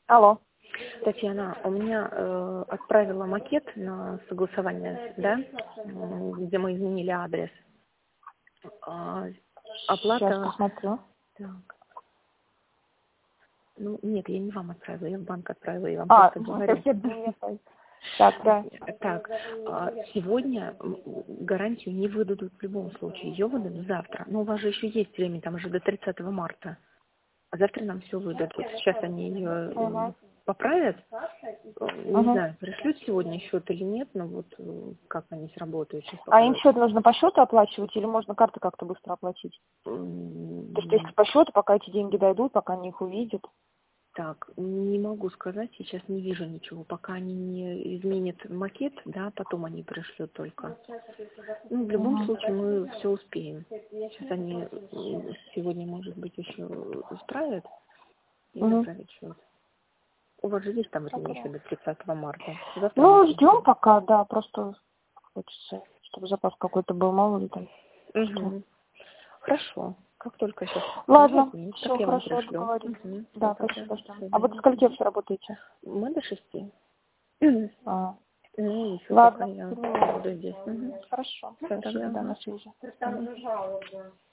Алло. Татьяна, у меня отправила макет на согласование, да, где мы изменили адрес. Оплата... Сейчас посмотрю. Так. Ну, нет, я не вам отправила, я в банк отправила, я вам просто говорю. Так, да. Так, сегодня гарантию не выдадут в любом случае, ее выдадут завтра. Но у вас же еще есть время, там уже до 30 марта. А завтра нам все выдадут. Сейчас они ее поправят. Не знаю, пришлют сегодня счет или нет, но вот как они сработают. А им счет нужно по счету оплачивать или можно карты как-то быстро оплатить? То есть если по счету, пока эти деньги дойдут, пока они их увидят. Так, не могу сказать, сейчас не вижу ничего. Пока они не изменят макет, да, потом они пришлют только. Ну, в любом случае мы все успеем. Сейчас они сегодня, может быть, еще исправят и направят счет. У вас же есть там время еще до 30 марта? Завтра ну, ждем пока, да, просто хочется, чтобы запас какой-то был, мало ли там. Хорошо. Как только сейчас. Ладно, все, все хорошо, договорились. Да, спасибо. А вы до скольки вообще работаете? Мы до 6. Ну, еще Ладно, пока я буду здесь. хорошо. Спасибо, до связи.